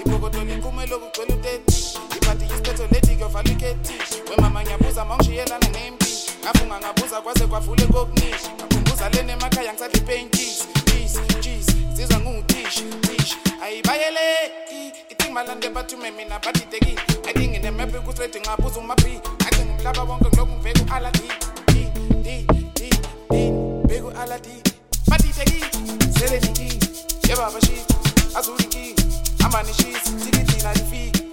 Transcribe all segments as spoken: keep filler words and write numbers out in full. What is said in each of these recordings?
ipokoto linkume lokugcwele uteti iphathi yisiphetho leti kyovaluketi wemama ngiyabuza mawungishiyelana nempi ngafunga ngabuza kwaze kwavule kokunisha ngakhumbuza lene emakhaya ngisadla ipaintisi cheese cheese zizwa ngutishi tishi ayibayeleki ithi malande bathume mina batideki athi nginemepe kustraight ngabuza umapi athi ngimhlaba wonke kulokhu ngibheka u-aladi di di di di bheka u-aladi batideki selediki yebaba shit azuliki amani shit tikithi nalifiki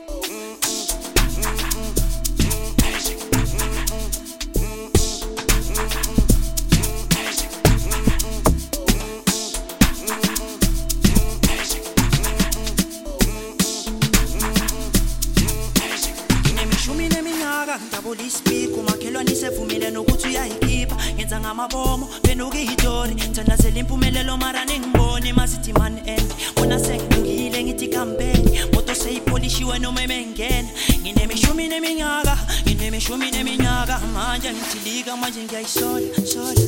ngidabula ispeak umakhelwane sevumile nokuthi uyayikhipha ngenza ngamabomo benukuyitori thandazela impumelelo mara nengibone masithi man end bona sengilungile ngithi campaign moto seyipolishiwe noma emengena nginemishumi neminyaka nginemishumi neminyaka manje ngithilika manje ngiyayisola sola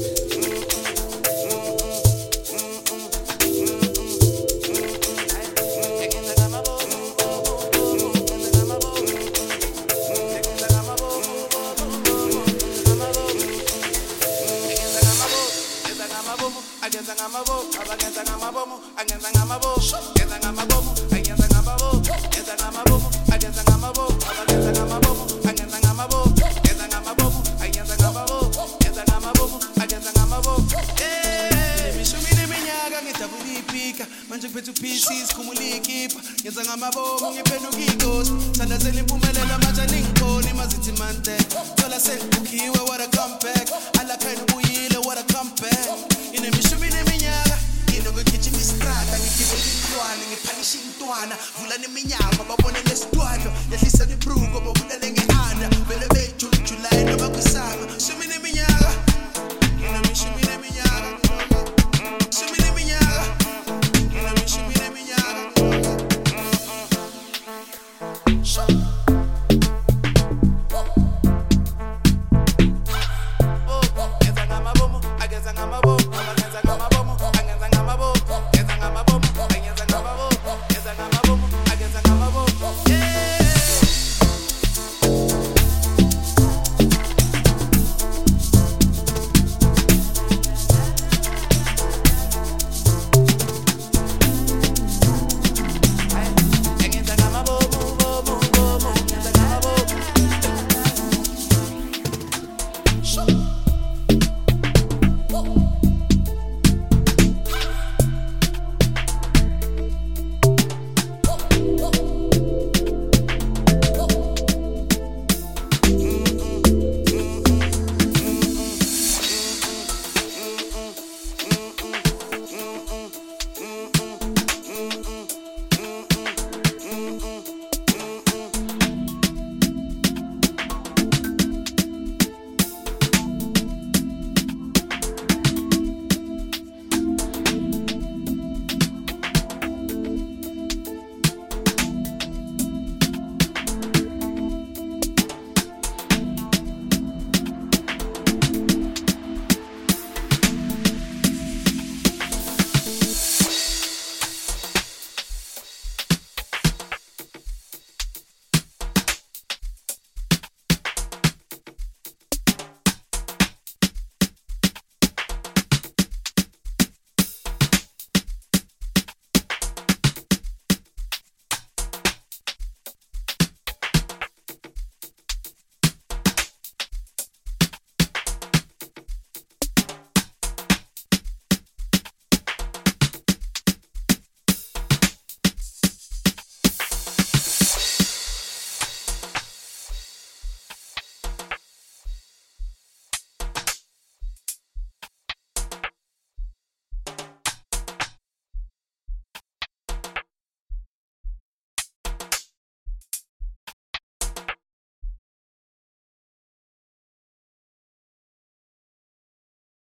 Agenza ngamabo, abagenza ngamabomo, agenza ngamabo, agenza ngamabomo, agenza ngamabomo, agenza ngamabomo, agenza ngamabomo, abagenza ngamabomo, agenza ngamabomo, agenza ngamabomo, agenza ngamabomo, agenza ngamabomo, agenza ngamabomo. Eh, mishumi neminyaka ngidabula ipika, manje ngiphethe u-pieces khumula ikhipha, ngenza ngamabomo ngiphenduka ikosi, thandazela impumelelo manje ningiboni mazithi mante, thola selibukhiwe what a comeback, alakhaya ubuyile what a comeback. Inemishumi neminyaka inokugijima istrada ngigibela intwana ngiphanisha intwana vula neminyaka babone lesitwalo yehlisa ibruko bobulele ngeanda vele bejulujulayi noma kwisanga shumi neminyaka inemishumi